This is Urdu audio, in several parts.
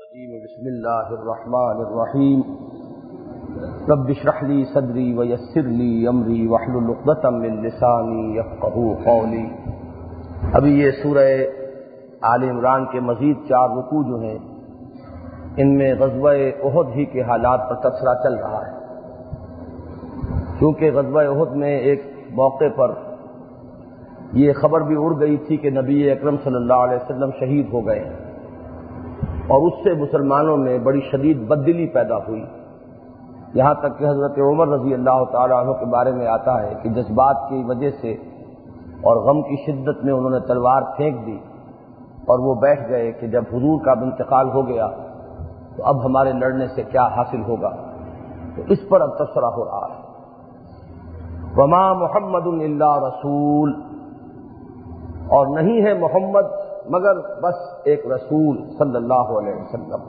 بسم اللہ الرحمن الرحیم رب اشرح لی صدری ویسر لی امری واحلل عقدۃ من لسانی یفقہوا قولی۔ ابھی یہ سورہ آل عمران کے مزید 4 رکوع جو ہیں ان میں غزوہ احد ہی کے حالات پر تبصرہ چل رہا ہے، کیونکہ غزوہ احد میں ایک موقع پر یہ خبر بھی اڑ گئی تھی کہ نبی اکرم صلی اللہ علیہ وسلم شہید ہو گئے، اور اس سے مسلمانوں میں بڑی شدید بددلی پیدا ہوئی، یہاں تک کہ حضرت عمر رضی اللہ تعالیٰ عنہ کے بارے میں آتا ہے کہ جذبات کی وجہ سے اور غم کی شدت میں انہوں نے تلوار پھینک دی اور وہ بیٹھ گئے کہ جب حضور کا انتقال ہو گیا تو اب ہمارے لڑنے سے کیا حاصل ہوگا۔ تو اس پر اب تبصرہ ہو رہا ہے۔ وما محمد الا رسول، اور نہیں ہے محمد مگر بس ایک رسول صلی اللہ علیہ وسلم۔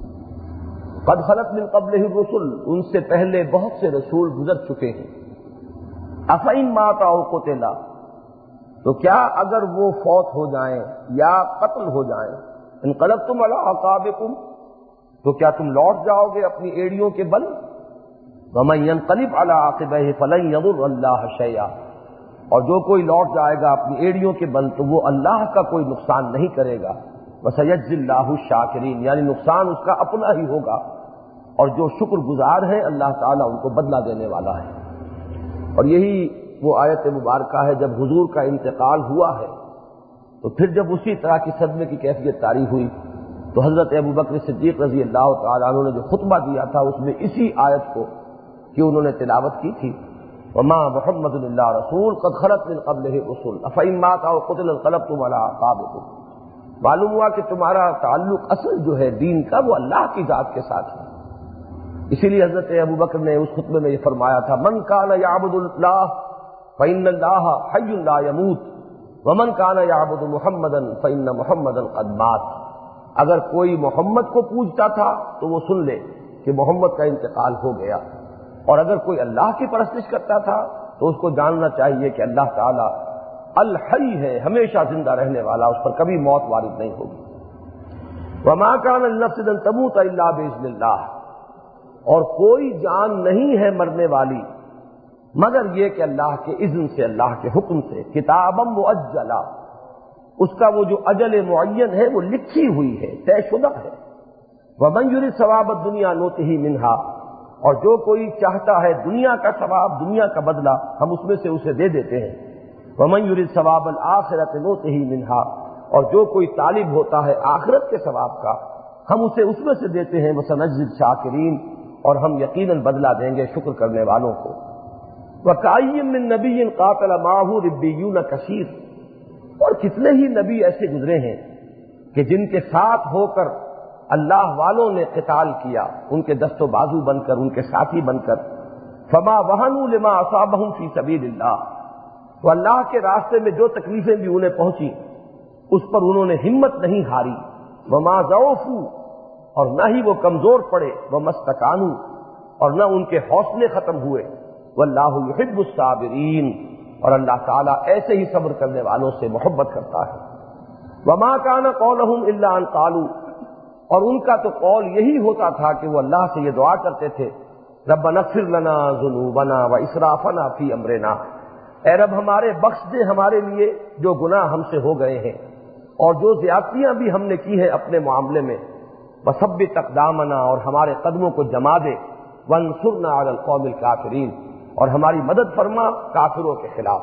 قد خلت من قبلہ الرسل، ان سے پہلے بہت سے رسول گزر چکے ہیں۔ افإن مات او قتل، تو کیا اگر وہ فوت ہو جائیں یا قتل ہو جائیں، انقلبتم علی اعقابکم، تو کیا تم لوٹ جاؤ گے اپنی ایڑیوں کے بل؟ ومن ينقلب علی عقبیہ فلن یضر اللہ شیئا، اور جو کوئی لوٹ جائے گا اپنی ایڑیوں کے بل تو وہ اللہ کا کوئی نقصان نہیں کرے گا۔ وَسَيَجْزِي اللَّهُ الشَّاكِرِينَ، یعنی نقصان اس کا اپنا ہی ہوگا، اور جو شکر گزار ہیں اللہ تعالیٰ ان کو بدلہ دینے والا ہے۔ اور یہی وہ آیت مبارکہ ہے، جب حضور کا انتقال ہوا ہے تو پھر جب اسی طرح کی صدمے کی کیفیت طاری ہوئی تو حضرت ابوبکر صدیق رضی اللہ تعالیٰ عنہ نے جو خطبہ دیا تھا اس میں اسی آیت کو کہ انہوں نے تلاوت کی تھی، وما محمد الا رسول قد خلت من قبلہ الرسل افإن مات او قتل انقلبتم علی اعقابکم۔ معلوم ہوا کہ تمہارا تعلق اصل جو ہے دین کا وہ اللہ کی ذات کے ساتھ ہے۔ اسی لیے حضرت ابوبکر نے اس خطبے میں یہ فرمایا تھا، من کان یعبد اللہ فإن اللہ حی لا یموت ومن کان یعبد محمدا فإن محمدا قد مات۔ اگر کوئی محمد کو پوجتا تھا تو وہ سن لے کہ محمد کا انتقال ہو گیا، اور اگر کوئی اللہ کی پرستش کرتا تھا تو اس کو جاننا چاہیے کہ اللہ تعالیٰ الحی ہے، ہمیشہ زندہ رہنے والا، اس پر کبھی موت وارد نہیں ہوگی۔ وما کان لنفس ان تموت الا باذن اللہ، اور کوئی جان نہیں ہے مرنے والی مگر یہ کہ اللہ کے اذن سے، اللہ کے حکم سے، کتابا مؤجلا، اس کا وہ جو اجل معین ہے وہ لکھی ہوئی ہے، طے شدہ ہے۔ ومن یرد ثواب الدنیا نؤتہ منہا، اور جو کوئی چاہتا ہے دنیا کا ثواب، دنیا کا بدلہ، ہم اس میں سے اسے دے دیتے ہیں۔ ومن یرد ثواب الآخرۃ نؤتہ منہا، اور جو کوئی طالب ہوتا ہے آخرت کے ثواب کا ہم اسے اس میں سے دیتے ہیں۔ وسنجزی الشاکرین، اور ہم یقیناً بدلہ دیں گے شکر کرنے والوں کو۔ وکأی من نبی قاتل معہ ربیون کثیر، اور کتنے ہی نبی ایسے گزرے ہیں کہ جن کے ساتھ ہو کر اللہ والوں نے قتال کیا، ان کے دست و بازو بن کر، ان کے ساتھی بن کر۔ فما وہنوا لما اصابہم فی سبیل اللہ، تو اللہ کے راستے میں جو تکلیفیں بھی انہیں پہنچی اس پر انہوں نے ہمت نہیں ہاری۔ وما ضعفوا، اور نہ ہی وہ کمزور پڑے، وما استکانوا، اور نہ ان کے حوصلے ختم ہوئے۔ واللہ یحب الصابرین، اور اللہ تعالیٰ ایسے ہی صبر کرنے والوں سے محبت کرتا ہے۔ وما کان قولہم الا ان قالوا، اور ان کا تو قول یہی ہوتا تھا کہ وہ اللہ سے یہ دعا کرتے تھے، ربنا اغفر لنا ذنوبنا واسرافنا فی امرنا، اے رب ہمارے بخش دے ہمارے لیے جو گناہ ہم سے ہو گئے ہیں اور جو زیادتیاں بھی ہم نے کی ہیں اپنے معاملے میں، وثبت اقدامنا، اور ہمارے قدموں کو جما دے، وانصرنا علی القوم الکافرین، اور ہماری مدد فرما کافروں کے خلاف۔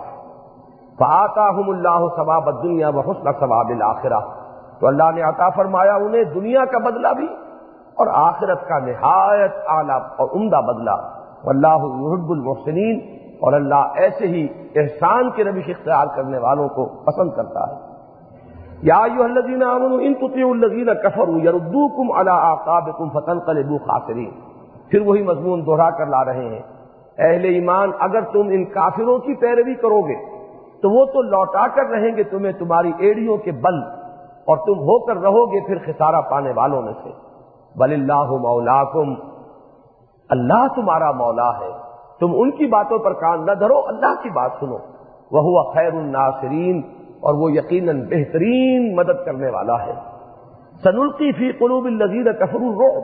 فآتاہم اللہ ثواب الدنیا وحسن ثواب الآخرہ، تو اللہ نے عطا فرمایا انہیں دنیا کا بدلہ بھی اور آخرت کا نہایت اعلیٰ اور عمدہ بدلہ۔ واللہ یحب المحسنین، اور اللہ ایسے ہی احسان کی روش اختیار کرنے والوں کو پسند کرتا ہے۔ یا ایھا الذین آمنوا ان تطیعوا الذین کفروا یردوکم علی اعقابکم فتنقلبوا خاسرین، پھر وہی مضمون دوہرا کر لا رہے ہیں، اہل ایمان اگر تم ان کافروں کی پیروی کرو گے تو وہ تو لوٹا کر رہیں گے تمہیں تمہاری ایڑیوں کے بل، اور تم ہو کر رہو گے پھر خسارہ پانے والوں میں سے۔ بل اللہ مولاکم، اللہ تمہارا مولا ہے، تم ان کی باتوں پر کان نہ دھرو، اللہ کی بات سنو۔ وہو خیر الناصرین، اور وہ یقیناً بہترین مدد کرنے والا ہے۔ سنلقی فی قلوب الذین کفروا الرعب،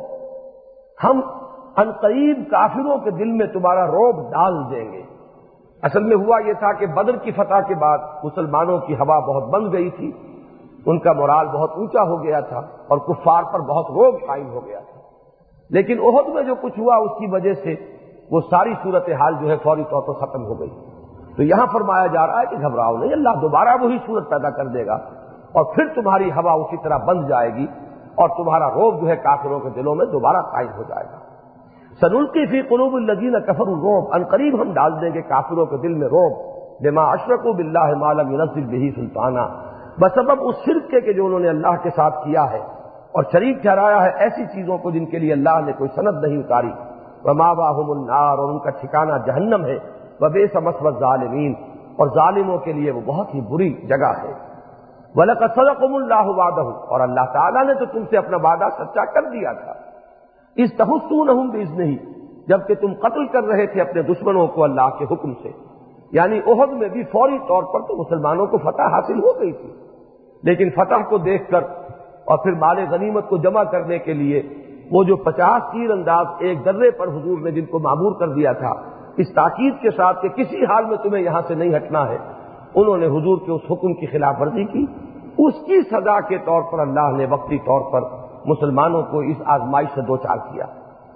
ہم عنقریب کافروں کے دل میں تمہارا رعب ڈال دیں گے۔ اصل میں ہوا یہ تھا کہ بدر کی فتح کے بعد مسلمانوں کی ہوا بہت بن گئی تھی، ان کا مورال بہت اونچا ہو گیا تھا اور کفار پر بہت رعب قائم ہو گیا تھا، لیکن احد میں جو کچھ ہوا اس کی وجہ سے وہ ساری صورتحال جو ہے فوری طور پر ختم ہو گئی۔ تو یہاں فرمایا جا رہا ہے کہ گھبراؤ نہیں، اللہ دوبارہ وہی صورت پیدا کر دے گا اور پھر تمہاری ہوا اسی طرح بند جائے گی اور تمہارا رعب جو ہے کافروں کے دلوں میں دوبارہ قائم ہو جائے گا۔ سنلقی فی قلوب الذین کفروا الرعب، ان قریب ہم ڈال دیں گے کافروں کے دل میں رعب، بما اشرکوا باللہ ما لم ینزل بہ سلطانا، بسبب اس شرک کے جو انہوں نے اللہ کے ساتھ کیا ہے اور شریک ٹھہرایا ہے ایسی چیزوں کو جن کے لیے اللہ نے کوئی سند نہیں اتاری، ومأواہم النار، اور ان کا ٹھکانہ جہنم ہے، وبئس مثوى الظالمین، اور ظالموں کے لیے وہ بہت ہی بری جگہ ہے۔ وَلَقَدْ صَدَقَكُمُ اللَّهُ وَعْدَهُ، اور اللہ تعالیٰ نے تو تم سے اپنا وعدہ سچا کر دیا تھا، اِذْ تَحُسُّونَهُم بِإِذْنِهِ، جبکہ تم قتل کر رہے تھے اپنے دشمنوں کو اللہ کے حکم سے۔ یعنی احد میں بھی فوری طور پر تو مسلمانوں کو فتح حاصل ہو گئی تھی، لیکن فتح کو دیکھ کر اور پھر مال غنیمت کو جمع کرنے کے لیے وہ جو 50 تیر انداز ایک درے پر حضور نے جن کو معمور کر دیا تھا، اس تاکید کے ساتھ کہ کسی حال میں تمہیں یہاں سے نہیں ہٹنا ہے، انہوں نے حضور کے اس حکم کی خلاف ورزی کی۔ اس کی سزا کے طور پر اللہ نے وقتی طور پر مسلمانوں کو اس آزمائش سے دوچار کیا،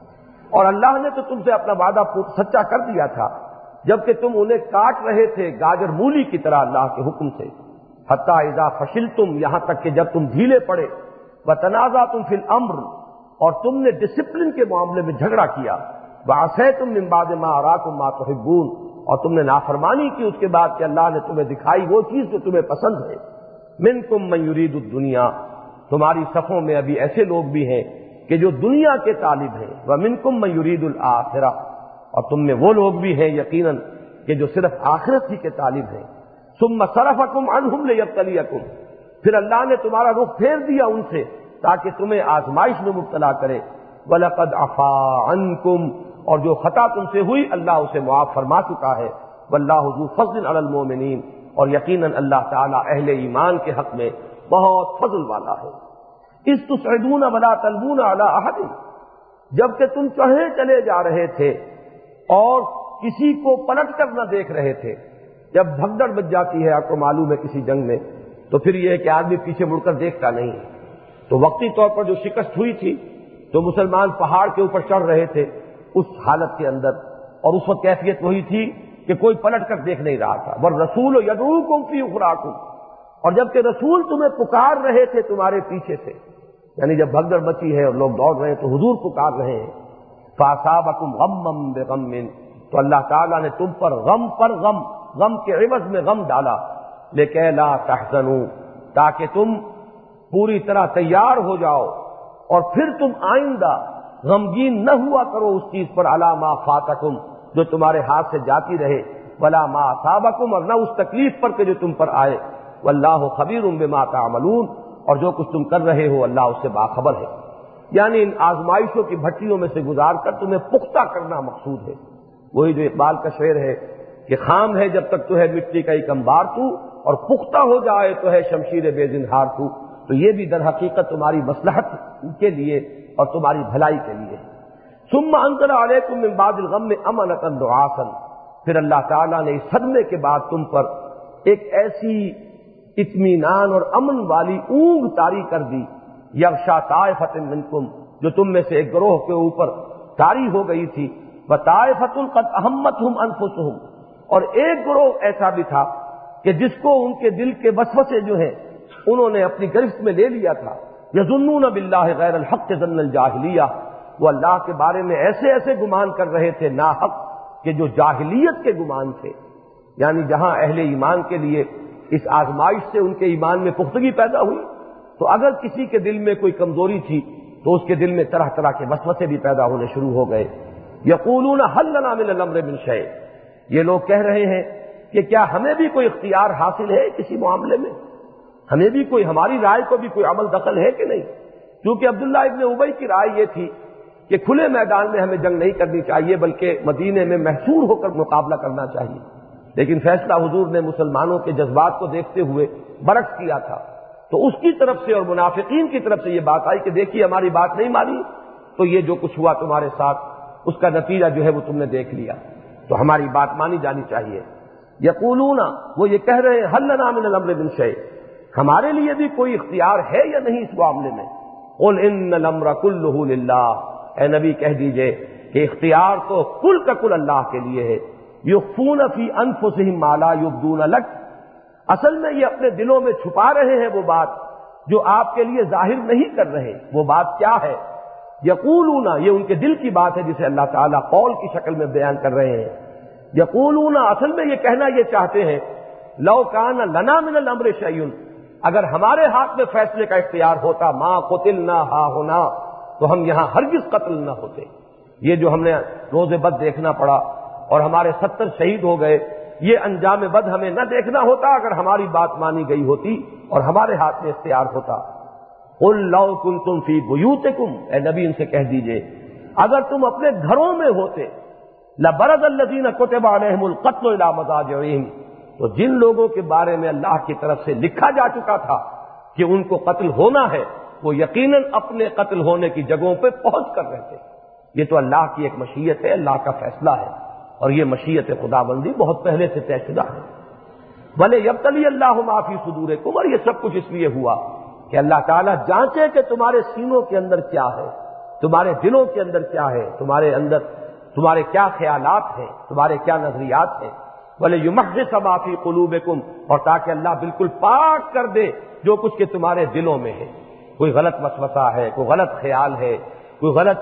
اور اللہ نے تو تم سے اپنا وعدہ سچا کر دیا تھا جبکہ تم انہیں کاٹ رہے تھے گاجر مولی کی طرح اللہ کے حکم سے، حتی اذا فشلتم، یہاں تک کہ جب تم ڈھیلے پڑے، وتنازعتم فی الامر، اور تم نے ڈسپلن کے معاملے میں جھگڑا کیا، وعصیتم من بعد ما اراکم ما تحبون، اور تم نے نافرمانی کی اس کے بعد کہ اللہ نے تمہیں دکھائی وہ چیز جو تمہیں پسند ہے۔ منکم من یرید الدنیا، تمہاری صفوں میں ابھی ایسے لوگ بھی ہیں کہ جو دنیا کے طالب ہیں، ومنکم من یرید الآخرہ، اور تم میں وہ لوگ بھی ہیں یقیناً کہ جو صرف آخرت ہی کے طالب ہیں۔ ثم صرفکم عنہم لیبتلیکم، پھر اللہ نے تمہارا رخ پھیر دیا ان سے تاکہ تمہیں آزمائش میں مبتلا کرے۔ وَلَقَدْ عَفَا عَنْكُمْ، اور جو خطا تم سے ہوئی اللہ اسے معاف فرما چکا ہے۔ وَاللَّهُ ذُو فَضْلٍ عَلَى الْمُؤْمِنِينَ، اور یقیناً اللہ تعالیٰ اہل ایمان کے حق میں بہت فضل والا ہے۔ اِذْ تُصْعِدُونَ وَلَا تَلْوُونَ عَلَىٰ أَحَدٍ، جبکہ تم چڑھے چلے جا رہے تھے اور کسی کو پلٹ کر نہ دیکھ رہے تھے۔ جب بھگدڑ بچ جاتی ہے، آپ کو معلوم ہے کسی جنگ میں، تو پھر یہ ہے کہ آدمی پیچھے مڑ کر دیکھتا نہیں ہے۔ تو وقتی طور پر جو شکست ہوئی تھی تو مسلمان پہاڑ کے اوپر چڑھ رہے تھے اس حالت کے اندر، اور اس وقت کیفیت وہی تھی کہ کوئی پلٹ کر دیکھ نہیں رہا تھا۔ وَالرَّسُولُ يَدْعُوكُمْ فِي أُخْرَاكُمْ، اور جبکہ رسول تمہیں پکار رہے تھے تمہارے پیچھے سے، یعنی جب بھگدڑ مچی ہے اور لوگ دوڑ رہے ہیں تو حضور پکار رہے ہیں۔ فَأَصَابَكُمْ غَمًّا بِغَمٍّ، تو اللہ تعالیٰ نے تم پر غم غم کے عوض میں غم ڈالا، لِكَيْ لَا تَحْزَنُوا، تاکہ تم پوری طرح تیار ہو جاؤ اور پھر تم آئندہ غمگین نہ ہوا کرو اس چیز پر، عَلَىٰ مَا فَاتَكُمْ، جو تمہارے ہاتھ سے جاتی رہے، وَلَا مَا أَصَابَكُمْ، اور نہ اس تکلیف پر کہ جو تم پر آئے۔ وَاللَّهُ خَبِيرٌ بِمَا تَعْمَلُونَ، اور جو کچھ تم کر رہے ہو اللہ اس سے باخبر ہے۔ یعنی ان آزمائشوں کی بھٹیوں میں سے گزار کر تمہیں پختہ کرنا مقصود ہے۔ وہی جو اقبال کا شعر ہے کہ خام ہے جب تک تو ہے مٹی کا ایک انبار تو، اور پختہ ہو جائے تو ہے شمشیر بے زنہار تو، تو یہ بھی در حقیقت تمہاری مصلحت کے لیے اور تمہاری بھلائی کے لیے۔ ثم انزل علیکم من بعد الغم امنۃ نعاسا، پھر اللہ تعالیٰ نے اس صدمے کے بعد تم پر ایک ایسی اطمینان اور امن والی اونگ طاری کر دی، یغشا طائفۃ منکم، جو تم میں سے ایک گروہ کے اوپر طاری ہو گئی تھی، وطائفۃ قد اہمتہم انفسہم، اور ایک گروہ ایسا بھی تھا کہ جس کو ان کے دل کے وسوسے جو ہیں انہوں نے اپنی گرفت میں لے لیا تھا۔ یظنون باللہ غیر الحق ظن الجاہلیہ، وہ اللہ کے بارے میں ایسے گمان کر رہے تھے ناحق کہ جو جاہلیت کے گمان تھے۔ یعنی جہاں اہل ایمان کے لیے اس آزمائش سے ان کے ایمان میں پختگی پیدا ہوئی، تو اگر کسی کے دل میں کوئی کمزوری تھی تو اس کے دل میں طرح طرح کے وسوسے بھی پیدا ہونے شروع ہو گئے۔ یقولون هل لنا من الامر من شیء، یہ لوگ کہہ رہے ہیں کہ کیا ہمیں بھی کوئی اختیار حاصل ہے کسی معاملے میں، ہمیں بھی کوئی، ہماری رائے کو بھی کوئی عمل دخل ہے کہ نہیں؟ کیونکہ عبداللہ ابن ابی کی رائے یہ تھی کہ کھلے میدان میں ہمیں جنگ نہیں کرنی چاہیے بلکہ مدینے میں محصور ہو کر مقابلہ کرنا چاہیے، لیکن فیصلہ حضور نے مسلمانوں کے جذبات کو دیکھتے ہوئے برعکس کیا تھا۔ تو اس کی طرف سے اور منافقین کی طرف سے یہ بات آئی کہ دیکھیے ہماری بات نہیں مانی تو یہ جو کچھ ہوا تمہارے ساتھ اس کا نتیجہ جو ہے وہ تم نے دیکھ لیا، تو ہماری بات مانی جانی چاہیے۔ یقولون، وہ یہ کہہ رہے ہیں حل لنا من الامر من شیء، ہمارے لیے بھی کوئی اختیار ہے یا نہیں اس معاملے میں؟ قل ان الامر کلہ للہ، اے نبی کہہ دیجئے کہ اختیار تو کل کا کل اللہ کے لیے ہے۔ یخفون فی انفسہم ما لا یبدون لک، اصل میں یہ اپنے دلوں میں چھپا رہے ہیں وہ بات جو آپ کے لیے ظاہر نہیں کر رہے۔ وہ بات کیا ہے؟ یقولون، یہ ان کے دل کی بات ہے جسے اللہ تعالیٰ قول کی شکل میں بیان کر رہے ہیں۔ یقولون، اصل میں یہ کہنا یہ چاہتے ہیں لو کان لنا من الامر شیء، اگر ہمارے ہاتھ میں فیصلے کا اختیار ہوتا ما قتلنا ہاہنا، تو ہم یہاں ہرگز قتل نہ ہوتے۔ یہ جو ہم نے روز بد دیکھنا پڑا اور ہمارے 70 شہید ہو گئے، یہ انجام بد ہمیں نہ دیکھنا ہوتا اگر ہماری بات مانی گئی ہوتی اور ہمارے ہاتھ میں اختیار ہوتا۔ قل لو کنتم فی بیوتکم، اے نبی ان سے کہہ دیجئے اگر تم اپنے گھروں میں ہوتے، لبرز الذین کتب علیہم القتل الی مضاجعہم، تو جن لوگوں کے بارے میں اللہ کی طرف سے لکھا جا چکا تھا کہ ان کو قتل ہونا ہے، وہ یقیناً اپنے قتل ہونے کی جگہوں پہ پہنچ کر رہتے۔ یہ تو اللہ کی ایک مشیت ہے، اللہ کا فیصلہ ہے، اور یہ مشیت خداوندی بہت پہلے سے طے شدہ ہے۔ بھلے یبتلی اللہ ما فی صدورکم، اور یہ سب کچھ اس لیے ہوا کہ اللہ تعالیٰ جانچے کہ تمہارے سینوں کے اندر کیا ہے، تمہارے دلوں کے اندر کیا ہے، تمہارے اندر تمہارے کیا خیالات ہیں، تمہارے کیا نظریات ہیں۔ وَلِيُمَحِّصَ مَا فِي قُلُوبِكُمْ، اور تاکہ اللہ بالکل پاک کر دے جو کچھ کہ تمہارے دلوں میں ہے۔ کوئی غلط وسوسہ ہے، کوئی غلط خیال ہے، کوئی غلط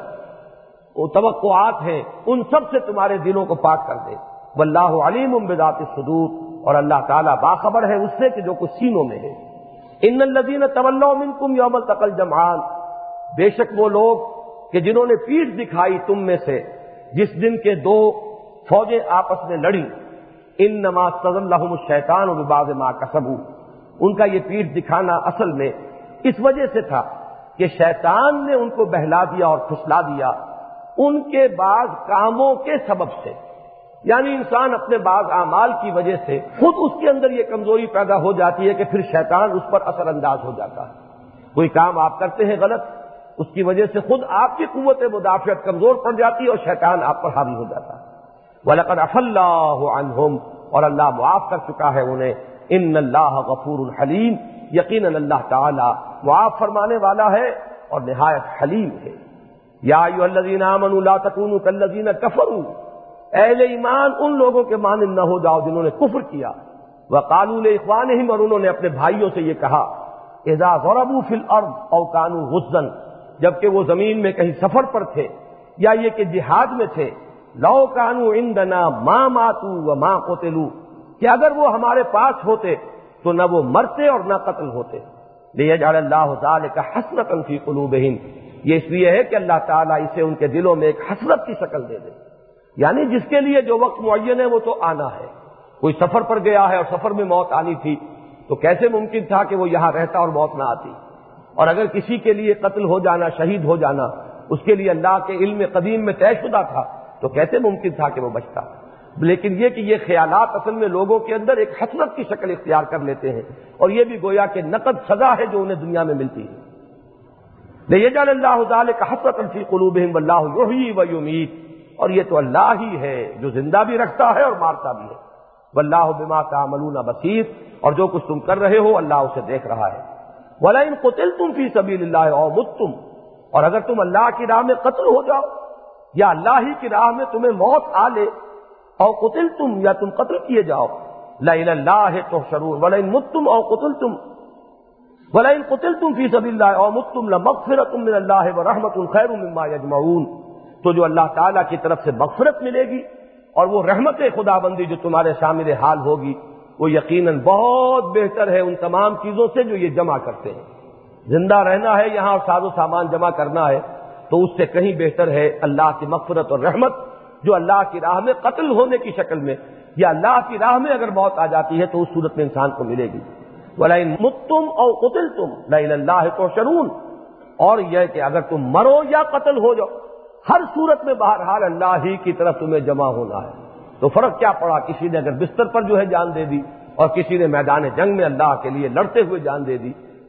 توقعات ہیں، ان سب سے تمہارے دلوں کو پاک کر دے۔ واللہ علیم بذات الصدور، اور اللہ تعالیٰ باخبر ہے اس سے کہ جو کچھ سینوں میں ہے۔ ان الذین تولوا منکم یوم التقى الجمعان، بے شک وہ لوگ کہ جنہوں نے پیٹھ دکھائی تم میں سے جس دن کے دو فوجیں آپس میں لڑیں، انما استزلهم الشیطان ببعض ما کسبوا، ان کا یہ پیٹھ دکھانا اصل میں اس وجہ سے تھا کہ شیطان نے ان کو بہلا دیا اور پھسلا دیا ان کے بعض کاموں کے سبب سے، یعنی انسان اپنے بعض اعمال کی وجہ سے خود اس کے اندر یہ کمزوری پیدا ہو جاتی ہے کہ پھر شیطان اس پر اثر انداز ہو جاتا ہے۔ کوئی کام آپ کرتے ہیں غلط، اس کی وجہ سے خود آپ کی قوت مدافعت کمزور پڑ جاتی ہے اور شیطان آپ پر حاوی ہو جاتا ہے۔ وَلَقَدْ عَفَا اللَّهُ عَنْهُمْ، اور اللہ معاف کر چکا ہے انہیں۔ ان اللہ غفور حلیم، یقیناً اللہ تعالی معاف فرمانے والا ہے اور نہایت حلیم ہے۔ یا ایھا الذین آمنوا لا تکونوا کالذین کفروا، اہل ایمان ان لوگوں کے مانند نہ ہو جاؤ جنہوں نے کفر کیا، وقالوا لاخوانہم، اور انہوں نے اپنے بھائیوں سے یہ کہا، اذا ضربوا فی الارض او کانوا غزا، جبکہ وہ زمین میں کہیں سفر پر تھے یا یہ کہ جہاد میں تھے، لو کانوا عندنا ما ماتوا وما قتلوا، کہ اگر وہ ہمارے پاس ہوتے تو نہ وہ مرتے اور نہ قتل ہوتے۔ لیجعل اللہ ذلک حسرۃ فی قلوبہم، یہ اس لیے ہے کہ اللہ تعالیٰ اسے ان کے دلوں میں ایک حسرت کی شکل دے دے، یعنی جس کے لیے جو وقت معین ہے وہ تو آنا ہے۔ کوئی سفر پر گیا ہے اور سفر میں موت آنی تھی تو کیسے ممکن تھا کہ وہ یہاں رہتا اور موت نہ آتی؟ اور اگر کسی کے لیے قتل ہو جانا، شہید ہو جانا اس کے لیے اللہ کے علم قدیم میں طے شدہ تھا تو کیسے ممکن تھا کہ وہ بچتا؟ لیکن یہ کہ یہ خیالات اصل میں لوگوں کے اندر ایک حسرت کی شکل اختیار کر لیتے ہیں، اور یہ بھی گویا کہ نقد سزا ہے جو انہیں دنیا میں ملتی ہے۔ لیجعل اللہ ذلک حسرۃ فی قلوبہم واللہ یحیی ویمیت، اور یہ تو اللہ ہی ہے جو زندہ بھی رکھتا ہے اور مارتا بھی ہے۔ واللہ بما تعملون بصیر، اور جو کچھ تم کر رہے ہو اللہ اسے دیکھ رہا ہے۔ وَلَئِن قُتِلْتُمْ فِي سَبِيلِ اللَّهِ أَوْ مُتُّمْ، اور اگر تم اللہ کی راہ میں قتل ہو جاؤ یا اللہ ہی کی راہ میں تمہیں موت آ لے، او قتلتم، یا تم قتل کیے جاؤ، لَإِلَى اللَّهِ تُحْشَرُونَ وَلَئِن مُتُّمْ أَوْ قُتِلْتُمْ وَلَئِن قُتِلْتُمْ فِي سَبِيلِ اللَّهِ أَوْ مُتُّمْ لَمَغْفِرَةٌ مِّنَ اللَّهِ وَرَحْمَةٌ خَيْرٌ مِّمَّا يَجْمَعُونَ، تو جو اللہ تعالیٰ کی طرف سے مغفرت ملے گی اور وہ رحمت خداوندی جو تمہارے شامل حال ہوگی وہ یقیناً بہت بہتر ہے ان تمام چیزوں سے جو یہ جمع کرتے ہیں۔ زندہ رہنا ہے یہاں اور ساز و سامان جمع کرنا ہے تو اس سے کہیں بہتر ہے اللہ کی مغفرت اور رحمت جو اللہ کی راہ میں قتل ہونے کی شکل میں یا اللہ کی راہ میں اگر موت آ جاتی ہے تو اس صورت میں انسان کو ملے گی۔ وَلَئِن مُتُّمْ أَوْ قُتِلْتُمْ لَإِلَى اللَّهِ تُحْشَرُونَ، اور یہ کہ اگر تم مرو یا قتل ہو جاؤ ہر صورت میں بہرحال اللہ ہی کی طرف تمہیں جمع ہونا ہے۔ تو فرق کیا پڑا، کسی نے اگر بستر پر جو ہے جان دے دی اور کسی نے میدان جنگ میں اللہ کے لیے لڑتے ہوئے جان دے دی،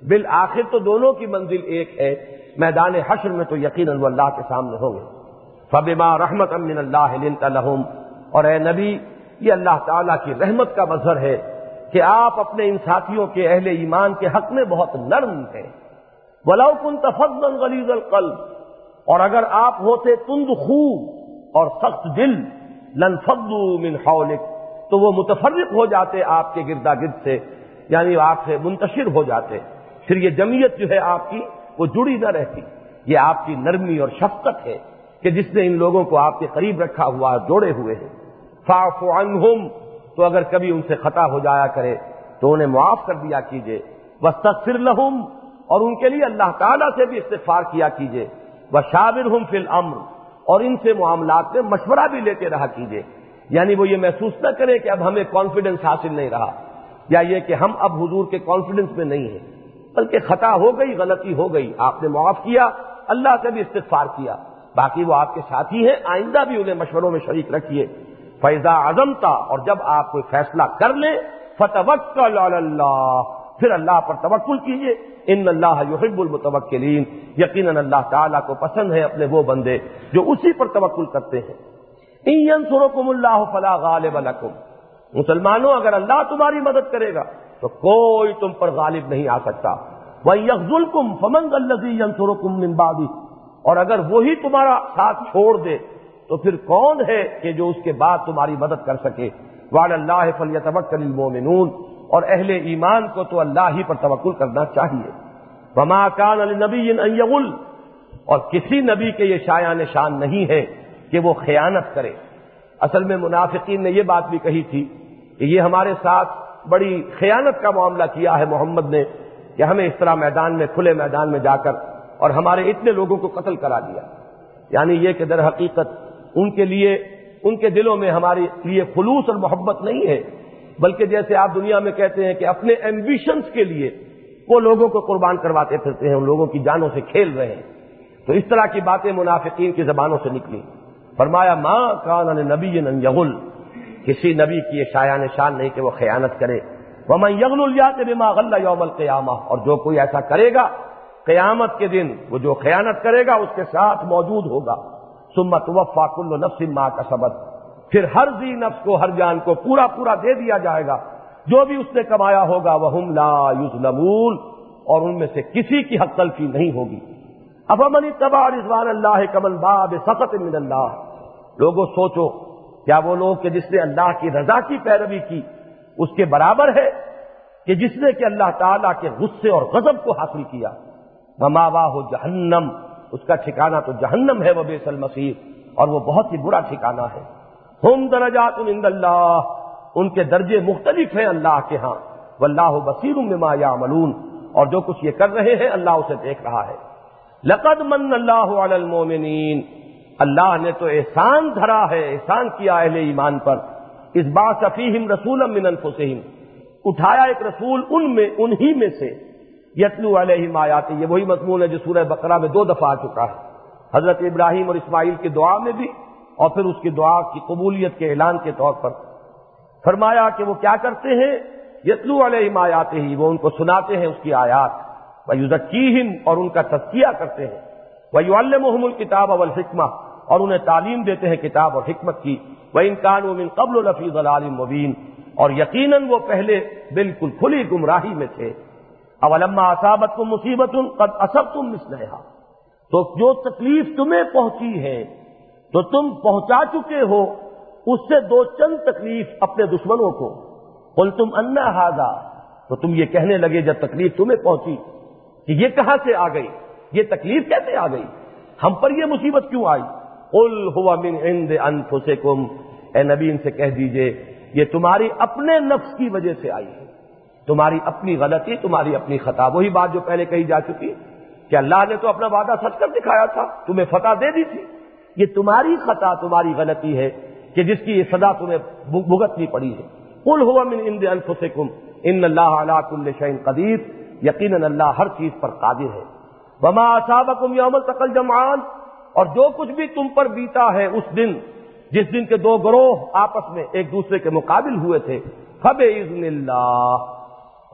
بالآخر تو دونوں کی منزل ایک ہے، میدان حشر میں تو یقیناً وہ اللہ کے سامنے ہوں گے۔ فبما رحمت من اللہ لنت لہم، اور اے نبی یہ اللہ تعالیٰ کی رحمت کا مظہر ہے کہ آپ اپنے ان ساتھیوں کے اہل ایمان کے حق میں بہت نرم ہیں۔ وَلَوْ كُنْتَ فَظًّا غَلِيظَ الْقَلْبِ، اور اگر آپ ہوتے تند خو اور سخت دل، لَانفَضُّوا مِنْ حَوْلِكَ، تو وہ متفرق ہو جاتے آپ کے گردا گرد سے، یعنی آپ سے منتشر ہو جاتے، پھر یہ جمعیت جو ہے آپ کی وہ جڑی نہ رہتی۔ یہ آپ کی نرمی اور شفقت ہے کہ جس نے ان لوگوں کو آپ کے قریب رکھا ہوا ہے، جوڑے ہوئے ہیں۔ فَاعْفُ عَنْهُمْ، تو اگر کبھی ان سے خطا ہو جایا کرے تو انہیں معاف کر دیا کیجئے۔ وَاسْتَغْفِرْ لَهُمْ، اور ان کے لیے اللہ تعالیٰ سے بھی استغفار کیا کیجئے۔ وَشَاوِرْهُمْ فِي الْأَمْرِ، اور ان سے معاملات میں مشورہ بھی لیتے رہا کیجئے، یعنی وہ یہ محسوس نہ کرے کہ اب ہمیں کانفیڈنس حاصل نہیں رہا، یا یہ کہ ہم اب حضور کے کانفیڈنس میں نہیں ہیں، بلکہ خطا ہو گئی، غلطی ہو گئی، آپ نے معاف کیا، اللہ سے بھی استغفار کیا، باقی وہ آپ کے ساتھی ہیں، آئندہ بھی انہیں مشوروں میں شریک رکھیے۔ فَإِذَا عَزَمْتَ، اور جب آپ کوئی فیصلہ کر لیں، فَتَوَكَّلْ عَلَى اللَّهِ، پھر اللہ پر توکل کیجئے۔ ان اللہ یحب المتوکلین، یقیناً اللہ تعالیٰ کو پسند ہے اپنے وہ بندے جو اسی پر توکل کرتے ہیں۔ ان ینصرکم اللہ فلا غالب لکم، مسلمانوں اگر اللہ تمہاری مدد کرے گا تو کوئی تم پر غالب نہیں آ سکتا۔ وَإِن يَخْذُلْكُمْ فَمَنْ ذَا الَّذِي يَنصُرُكُم مِّن بَعْدِهِ، اور اگر وہی تمہارا ساتھ چھوڑ دے تو پھر کون ہے کہ جو اس کے بعد تمہاری مدد کر سکے۔ وعلی اللہ فلیتوکل المؤمنون، اور اہل ایمان کو تو اللہ ہی پر توکل کرنا چاہیے۔ وما کان لنبی ان یغل، اور کسی نبی کے یہ شایان شان نہیں ہے کہ وہ خیانت کرے۔ اصل میں منافقین نے یہ بات بھی کہی تھی کہ یہ ہمارے ساتھ بڑی خیانت کا معاملہ کیا ہے محمد نے، کہ ہمیں اس طرح میدان میں، کھلے میدان میں جا کر اور ہمارے اتنے لوگوں کو قتل کرا دیا۔ یعنی یہ کہ در حقیقت ان کے لیے، ان کے دلوں میں ہمارے لیے خلوص اور محبت نہیں ہے، بلکہ جیسے آپ دنیا میں کہتے ہیں کہ اپنے ایمبیشنز کے لیے وہ لوگوں کو قربان کرواتے پھرتے ہیں، ان لوگوں کی جانوں سے کھیل رہے ہیں۔ تو اس طرح کی باتیں منافقین کی زبانوں سے نکلی۔ فرمایا ما کان لنبی ان یغل، کسی نبی کی یہ شایان شان نہیں کہ وہ خیانت کرے۔ ومن یغل یأت بما غل یوم القیامہ، اور جو کوئی ایسا کرے گا قیامت کے دن وہ جو خیانت کرے گا اس کے ساتھ موجود ہوگا۔ ثم توفی کل نفس ما کسبت، پھر ہر ذی نفس کو، ہر جان کو پورا پورا دے دیا جائے گا جو بھی اس نے کمایا ہوگا۔ وہم لا یظلمون، اور ان میں سے کسی کی حق تلفی نہیں ہوگی۔ افمن اتبع رضوان اللہ کمن باء بسخط من اللہ، لوگوں سوچو کیا وہ لوگ کہ جس نے اللہ کی رضا کی پیروی کی اس کے برابر ہے کہ جس نے کہ اللہ تعالیٰ کے غصے اور غضب کو حاصل کیا۔ ومأواہ جہنم، اس کا ٹھکانہ تو جہنم ہے، وبئس المصیر، اور وہ بہت ہی برا ٹھکانہ ہے۔ ہم درجات عند اللہ، ان کے درجے مختلف ہیں اللہ کے ہاں۔ واللہ بصیر بما یعملون، اور جو کچھ یہ کر رہے ہیں اللہ اسے دیکھ رہا ہے۔ لقد من اللہ علی المؤمنین، اللہ نے تو احسان دھرا ہے، احسان کیا اہل ایمان پر۔ اذ بعث فیہم رسولا من انفسہم، اٹھایا ایک رسول ان میں، انہی میں سے، یتلو علیہم آیاتہ، یہ وہی مضمون ہے جو سورہ بقرہ میں 2 دفعہ آ چکا ہے، حضرت ابراہیم اور اسماعیل کی دعا میں بھی، اور پھر اس کی دعا کی قبولیت کے اعلان کے طور پر۔ فرمایا کہ وہ کیا کرتے ہیں، یتلو علیہم آیاتہ، وہ ان کو سناتے ہیں اس کی آیات، ویزکیہم، اور ان کا تزکیہ کرتے ہیں، ویعلمہم الکتاب والحکمہ، اور انہیں تعلیم دیتے ہیں کتاب اور حکمت کی، وإن كانوا من قبل لفی ضلال مبین، اور یقیناً وہ پہلے بالکل کھلی گمراہی میں تھے۔ اولما اصابتکم مصیبۃ قد اصبتم مثلھا، تو جو تکلیف تمہیں پہنچی ہے تو تم پہنچا چکے ہو اس سے 2 چند تکلیف اپنے دشمنوں کو۔ قلتم ان ھذا، تو تم یہ کہنے لگے جب تکلیف تمہیں پہنچی کہ یہ کہاں سے آ گئی، یہ تکلیف کیسے آ گئی، ہم پر یہ مصیبت کیوں آئی۔ قل هو من عند انفسکم، اے نبی ان سے کہہ دیجئے یہ تمہاری اپنے نفس کی وجہ سے آئی ہے، تمہاری اپنی غلطی، تمہاری اپنی خطا۔ وہی بات جو پہلے کہی جا چکی کہ اللہ نے تو اپنا وعدہ سچ کر دکھایا تھا، تمہیں فتح دے دی تھی، یہ تمہاری خطا، تمہاری غلطی ہے کہ جس کی یہ سزا تمہیں بھگتنی پڑی ہے۔ قل هو من عند انفسکم ان اللہ علی کل شیء قدیر، یقیناً اللہ ہر چیز پر قادر ہے۔ وما اصابکم یوم التقى الجمعان، اور جو کچھ بھی تم پر بیتا ہے اس دن جس دن کے 2 گروہ آپس میں ایک دوسرے کے مقابل ہوئے تھے، فبإذن اللہ،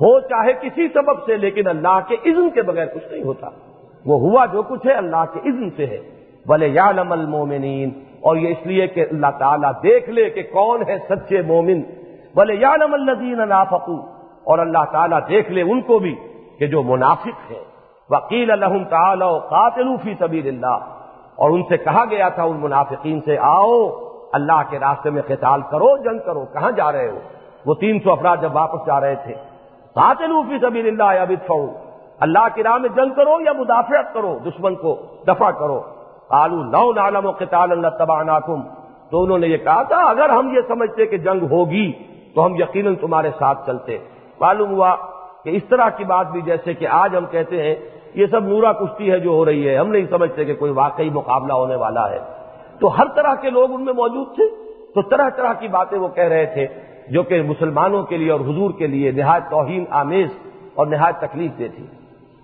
ہو چاہے کسی سبب سے، لیکن اللہ کے اذن کے بغیر کچھ نہیں ہوتا۔ وہ ہوا جو کچھ ہے اللہ کے اذن سے ہے۔ وَلِيَعْلَمَ الْمُؤْمِنِينَ، اور یہ اس لیے کہ اللہ تعالیٰ دیکھ لے کہ کون ہے سچے مومن۔ وَلِيَعْلَمَ الَّذِينَ نَافَقُوا، اور اللہ تعالیٰ دیکھ لے ان کو بھی کہ جو منافق ہیں۔ وَقِيلَ لَهُمْ تَعَالَوْا قَاتِلُوا فِي سَبِيلِ اللَّهِ، اور ان سے کہا گیا تھا ان منافقین سے، آؤ اللہ کے راستے میں قتال کرو، جنگ کرو۔ کہاں جا رہے ہو؟ وہ 300 افراد جب واپس جا رہے تھے، قاتلوا فی سبیل اللہ یا ادفعوا، اللہ کی راہ میں جنگ کرو یا مدافعت کرو، دشمن کو دفع کرو۔ قالوا لو نعلم قتالا لاتبعناکم، تو انہوں نے یہ کہا تھا اگر ہم یہ سمجھتے کہ جنگ ہوگی تو ہم یقیناً تمہارے ساتھ چلتے۔ معلوم ہوا کہ اس طرح کی بات بھی جیسے کہ آج ہم کہتے ہیں یہ سب نورا کشتی ہے جو ہو رہی ہے، ہم نہیں سمجھتے کہ کوئی واقعی مقابلہ ہونے والا ہے۔ تو ہر طرح کے لوگ ان میں موجود تھے، تو طرح طرح کی باتیں وہ کہہ رہے تھے جو کہ مسلمانوں کے لیے اور حضور کے لیے نہایت توہین آمیز اور نہایت تکلیف دہ تھی۔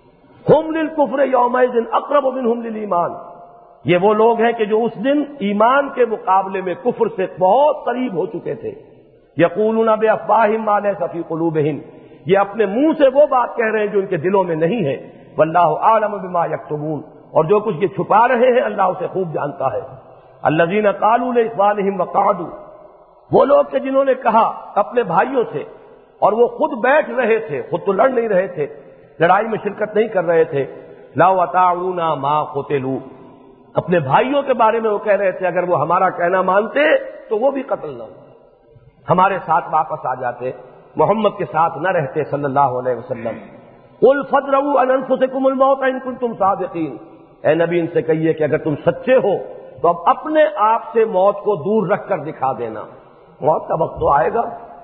ہم للکفر یومئذ اقرب منہم للایمان، یہ وہ لوگ ہیں کہ جو اس دن ایمان کے مقابلے میں کفر سے بہت قریب ہو چکے تھے۔ یقولون بافواہہم ما لیس فی قلوبہم، یہ اپنے منہ سے وہ بات کہہ رہے ہیں جو ان کے دلوں میں نہیں ہے۔ واللہ اعلم بما یکتمون، اور جو کچھ یہ چھپا رہے ہیں اللہ اسے خوب جانتا ہے۔ الذین قالوا لاخوانہم وقعدوا، وہ لوگ کہ جنہوں نے کہا اپنے بھائیوں سے اور وہ خود بیٹھ رہے تھے، خود تو لڑ نہیں رہے تھے، لڑائی میں شرکت نہیں کر رہے تھے، لو اطاعونا ما قتلوا، اپنے بھائیوں کے بارے میں وہ کہہ رہے تھے اگر وہ ہمارا کہنا مانتے تو وہ بھی قتل نہ ہوتے، ہمارے ساتھ واپس آ جاتے، محمد کے ساتھ نہ رہتے صلی اللہ علیہ وسلم۔ قل فادرؤوا عن انفسکم الموت ان کنتم صادقین، اے نبی ان سے کہیے کہ اگر تم سچے ہو تو اب اپنے آپ سے موت کو دور رکھ کر دکھا دینا، موت کا وقت تو آئے گا۔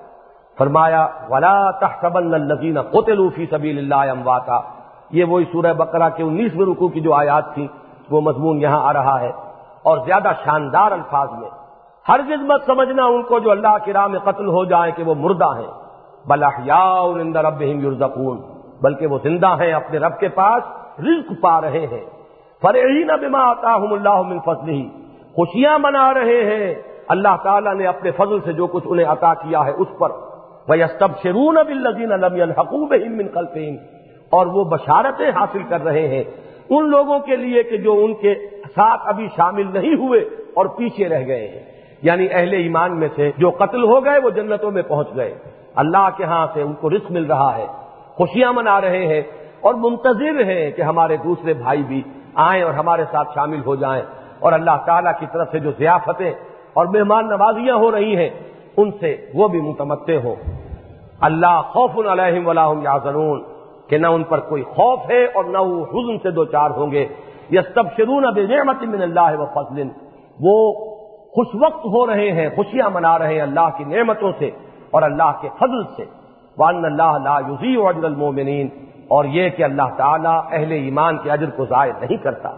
فرمایا وَلَا تَحْسَبَنَّ الَّذِينَ قُتِلُوا فِي سَبِيلِ اللَّهِ أَمْوَاتًا، یہ وہی سورہ بقرہ کے 19ویں رکوع کی جو آیات تھی وہ مضمون یہاں آ رہا ہے، اور زیادہ شاندار الفاظ میں، ہرگز مت سمجھنا ان کو جو اللہ کی راہ میں قتل ہو جائیں کہ وہ مردہ ہیں، بل احیاء عند ربهم یرزقون، بلکہ وہ زندہ ہیں اپنے رب کے پاس رزق پا رہے ہیں۔ فرحین بما آتاہم اللہ من فضلہ، خوشیاں منا رہے ہیں اللہ تعالیٰ نے اپنے فضل سے جو کچھ انہیں عطا کیا ہے اس پر۔ وَيَسْتَبْشِرُونَ بِالَّذِينَ لَمْ يَلْحَقُوا بِهِم مِّن خَلْفِهِمْ، اور وہ بشارتیں حاصل کر رہے ہیں ان لوگوں کے لیے کہ جو ان کے ساتھ ابھی شامل نہیں ہوئے اور پیچھے رہ گئے ہیں، یعنی اہل ایمان میں سے جو قتل ہو گئے وہ جنتوں میں پہنچ گئے، اللہ کے ہاں سے ان کو رزق مل رہا ہے، خوشیاں منا رہے ہیں اور منتظر ہیں کہ ہمارے دوسرے بھائی بھی آئیں اور ہمارے ساتھ شامل ہو جائیں، اور اللہ تعالیٰ کی طرف سے جو ضیافتیں اور مہمان نوازیاں ہو رہی ہیں ان سے وہ بھی متمتع ہو۔ اللہ خوف علیہم ولا هم یحزنون، کہ نہ ان پر کوئی خوف ہے اور نہ وہ حزن سے دوچار ہوں گے۔ یستبشرون بنعمت من اللہ وفضل، وہ خوش وقت ہو رہے ہیں، خوشیاں منا رہے ہیں اللہ کی نعمتوں سے اور اللہ کے فضل سے۔ وان اللہ لا یضیع اجر المؤمنین، اور یہ کہ اللہ تعالیٰ اہل ایمان کے اجر کو ضائع نہیں کرتا۔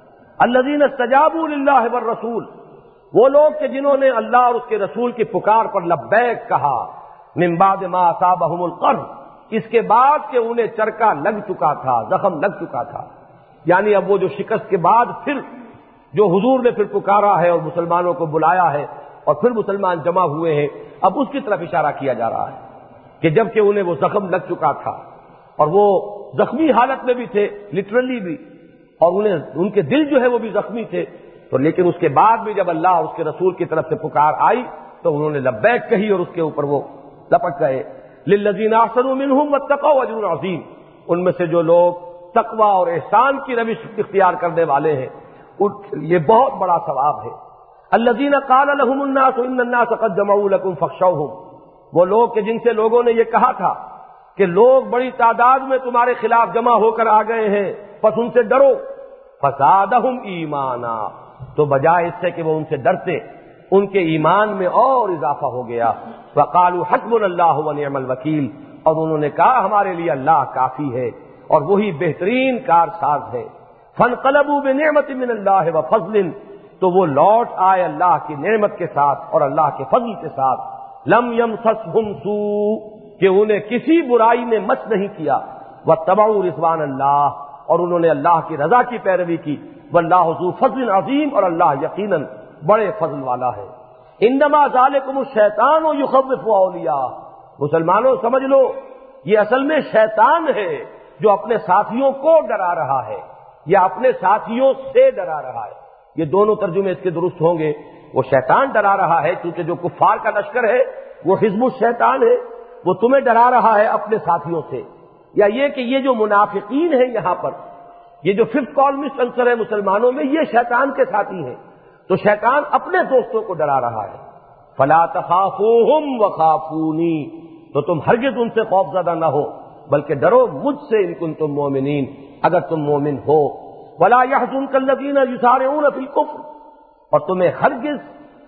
الذین استجابوا للہ والرسول، وہ لوگ کہ جنہوں نے اللہ اور اس کے رسول کی پکار پر لبیک کہا، من بعد ما اصابہم القرح، اس کے بعد کہ انہیں چرکا لگ چکا تھا، زخم لگ چکا تھا، یعنی اب وہ جو شکست کے بعد پھر جو حضور نے پھر پکارا ہے اور مسلمانوں کو بلایا ہے اور پھر مسلمان جمع ہوئے ہیں، اب اس کی طرف اشارہ کیا جا رہا ہے کہ جب کہ انہیں وہ زخم لگ چکا تھا اور وہ زخمی حالت میں بھی تھے لٹرلی بھی، اور انہیں ان کے دل جو ہے وہ بھی زخمی تھے، تو لیکن اس کے بعد بھی جب اللہ اس کے رسول کی طرف سے پکار آئی تو انہوں نے لبیک کہی اور اس کے اوپر وہ لپٹ گئے۔ للذین احسنوا منہم واتقوا اجر عظیم، ان میں سے جو لوگ تقوی اور احسان کی روش اختیار کرنے والے ہیں یہ بہت بڑا ثواب ہے۔ الذین قال لهم الناس ان الناس قد جمعوا لكم فاخشوهم، وہ لوگ کہ جن سے لوگوں نے یہ کہا تھا کہ لوگ بڑی تعداد میں تمہارے خلاف جمع ہو کر آ گئے ہیں پس ان سے ڈرو۔ فزادہم ایمانا، تو بجائے اس سے کہ وہ ان سے ڈرتے ان کے ایمان میں اور اضافہ ہو گیا۔ وقالوا حسبنا اللہ ونعم الوکیل، اور انہوں نے کہا ہمارے لیے اللہ کافی ہے اور وہی بہترین کارساز ہے۔ فانقلبوا بنعمت من اللہ وفضل، تو وہ لوٹ آئے اللہ کی نعمت کے ساتھ اور اللہ کے فضل کے ساتھ۔ لم یمسسہم سوء، کہ انہیں کسی برائی نے مس نہیں کیا۔ واتبعوا رضوان اللہ، اور انہوں نے اللہ کی رضا کی پیروی کی۔ واللہ ذو فضل عظیم، اور اللہ یقیناً بڑے فضل والا ہے۔ انما ذالکم الشیطان یخوف اولیاء، مسلمانوں سمجھ لو یہ اصل میں شیطان ہے جو اپنے ساتھیوں کو ڈرا رہا ہے یا اپنے ساتھیوں سے ڈرا رہا ہے۔ یہ دونوں ترجمے اس کے درست ہوں گے۔ وہ شیطان ڈرا رہا ہے کیونکہ جو کفار کا لشکر ہے وہ حزب الشیطان ہے، وہ تمہیں ڈرا رہا ہے اپنے ساتھیوں سے، یا یہ کہ یہ جو منافقین ہیں یہاں پر، یہ جو ففتھ کالمسٹ عنصر ہے مسلمانوں میں، یہ شیطان کے ساتھی ہیں، تو شیطان اپنے دوستوں کو ڈرا رہا ہے۔ فلا تخافوہم وخافونی، تو تم ہرگز ان سے خوف زدہ نہ ہو بلکہ ڈرو مجھ سے ان کنتم مومنین، اگر تم مومن ہو۔ ولا يحزنك الذين يسارعون في الكفر، اور تمہیں ہرگز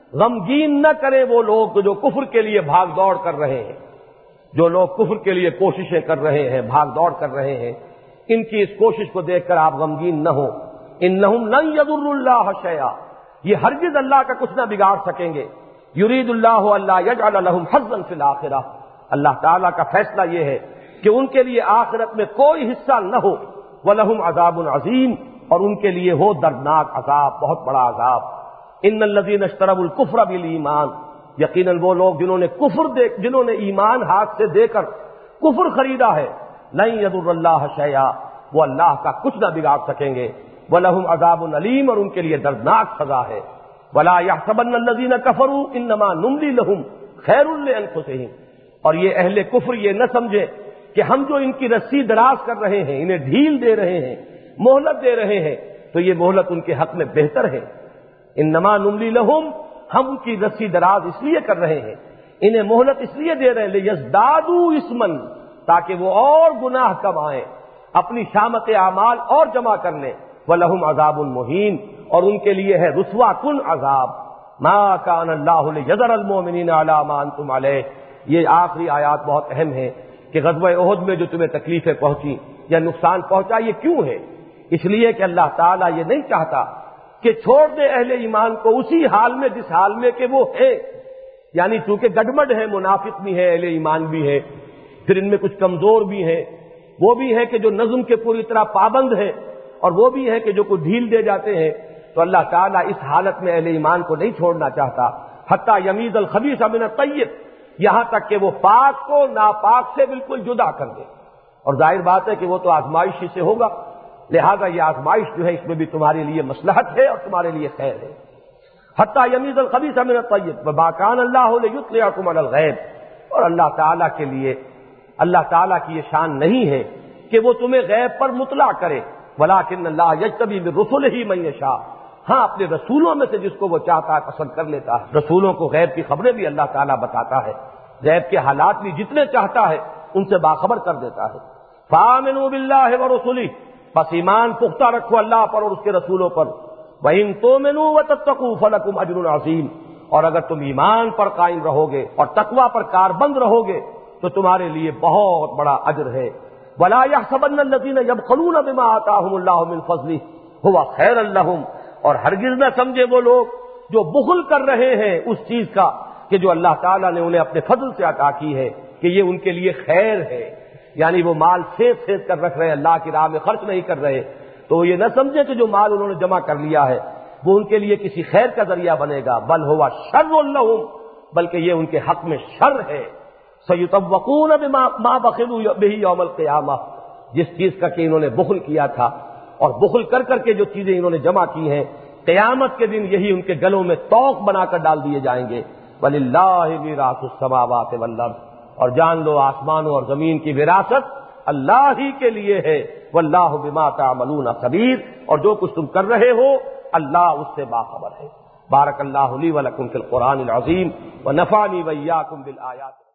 غمگین نہ کریں وہ لوگ جو کفر کے لیے بھاگ دوڑ کر رہے ہیں، جو لوگ کفر کے لیے کوششیں کر رہے ہیں، بھاگ دوڑ کر رہے ہیں، ان کی اس کوشش کو دیکھ کر آپ غمگین نہ ہو۔ انہم لن يضروا اللہ شیئا، یہ ہرگز اللہ کا کچھ نہ بگاڑ سکیں گے۔ یرید اللہ الا یجعل لهم حظا فی الآخرہ، اللہ تعالیٰ کا فیصلہ یہ ہے کہ ان کے لیے آخرت میں کوئی حصہ نہ ہو۔ وَلَهُمْ عَذَابٌ عَظِيمٌ، اور ان کے لیے ہو دردناک عذاب، بہت بڑا عذاب۔ ان الذین اشتروا الکفر بالایمان، یقیناً وہ لوگ جنہوں نے ایمان ہاتھ سے دے کر کفر خریدا ہے، لن یضر اللہ شیئا، وہ اللہ کا کچھ نہ بگاڑ سکیں گے۔ وَلَهُمْ عَذَابٌ عَلِيمٌ، اور ان کے لیے دردناک سزا ہے۔ وَلَا يَحْسَبَنَّ الَّذِينَ كَفَرُوا إِنَّمَا نُمْلِي لَهُمْ خَيْرٌ لِأَنفُسِهِمْ، اور یہ اہل کفر یہ نہ سمجھے کہ ہم جو ان کی رسی دراز کر رہے ہیں، انہیں ڈھیل دے رہے ہیں، مہلت دے رہے ہیں، تو یہ مہلت ان کے حق میں بہتر ہے۔ انما نملی لہم، ہم ان کی رسی دراز اس لیے کر رہے ہیں، انہیں مہلت اس لیے دے رہے ہیں لیزدادوا اثما، تاکہ وہ اور گناہ کمائیں، اپنی شامت اعمال اور جمع کر لیں۔ وَلَهُمْ عَذَابٌ مُهِينٌ، اور ان کے لیے ہے رسوا کن عذاب۔ ما كان اللہ لیذر المؤمنین علی ما انتم علیہ، یہ آخری آیات بہت اہم ہے کہ غزوہ احد میں جو تمہیں تکلیفیں پہنچی یا نقصان پہنچا، یہ کیوں ہے؟ اس لیے کہ اللہ تعالیٰ یہ نہیں چاہتا کہ چھوڑ دے اہل ایمان کو اسی حال میں جس حال میں کہ وہ ہے، یعنی چونکہ گڈمڈ ہے، منافق بھی ہے، اہل ایمان بھی ہے، پھر ان میں کچھ کمزور بھی ہیں، وہ بھی ہے کہ جو نظم کے پوری طرح پابند ہے، اور وہ بھی ہے کہ جو کچھ ڈھیل دے جاتے ہیں، تو اللہ تعالیٰ اس حالت میں اہل ایمان کو نہیں چھوڑنا چاہتا۔ حتیٰ یمیز الخبیث من الطیب، یہاں تک کہ وہ پاک کو ناپاک سے بالکل جدا کر دے، اور ظاہر بات ہے کہ وہ تو آزمائش ہی سے ہوگا، لہذا یہ آزمائش جو ہے اس میں بھی تمہارے لیے مصلحت ہے اور تمہارے لیے خیر ہے۔ حتیٰ یمیز الخبیث من الطیب وما کان اللہ لیطلعکم علی الغیب، اور اللہ تعالیٰ کے لیے، اللہ تعالیٰ کی یہ شان نہیں ہے کہ وہ تمہیں غیب پر مطلع کرے، ولکن اللہ یجتبی من رسلہ من یشاء، ہاں اپنے رسولوں میں سے جس کو وہ چاہتا ہے پسند کر لیتا ہے۔ رسولوں کو غیب کی خبریں بھی اللہ تعالیٰ بتاتا ہے، غیب کے حالات بھی جتنے چاہتا ہے ان سے باخبر کر دیتا ہے۔ فآمنوا باللہ ورسلہ، پس ایمان پختہ رکھو اللہ پر اور اس کے رسولوں پر۔ وَإِن تُؤْمِنُوا وَتَتَّقُوا فَلَكُمْ أَجْرٌ عَظِيمٌ، اور اگر تم ایمان پر قائم رہو گے اور تقوی پر کاربند رہو گے تو تمہارے لیے بہت بڑا اجر ہے۔ وَلَا يَحْسَبَنَّ الَّذِينَ يَبْخَلُونَ بِمَا آتَاهُمُ اللَّهُ مِنْ فَضْلِهِ هُوَ خَيْرًا لَّهُمْ، اور ہرگز نہ سمجھے وہ لوگ جو بخل کر رہے ہیں اس چیز کا کہ جو اللہ تعالیٰ نے انہیں اپنے فضل سے عطا کی ہے، کہ یہ ان کے لیے خیر ہے، یعنی وہ مال سیب کر رکھ رہے، اللہ کی راہ میں خرچ نہیں کر رہے، تو یہ نہ سمجھے کہ جو مال انہوں نے جمع کر لیا ہے وہ ان کے لیے کسی خیر کا ذریعہ بنے گا، بل ہوا شر لہم، بلکہ یہ ان کے حق میں شر ہے۔ سیطوقون بما بخلوا بہ یوم القیامہ، جس چیز کا کہ انہوں نے بخل کیا تھا اور بخل کر کر کے جو چیزیں انہوں نے جمع کی ہیں، قیامت کے دن یہی ان کے گلوں میں طوق بنا کر ڈال دیے جائیں گے۔ وَلِلَّهِ مِيرَاثُ السَّمَاوَاتِ وَالْأَرْضِ، اور جان لو آسمانوں اور زمین کی وراثت اللہ ہی کے لیے ہے۔ وَاللَّهُ بِمَا تَعْمَلُونَ خَبِيرٌ، اور جو کچھ تم کر رہے ہو اللہ اس سے باخبر ہے۔ بارک اللہ لی ولکم فی القرآن العظیم ونفعنی وإیاکم بالآیات۔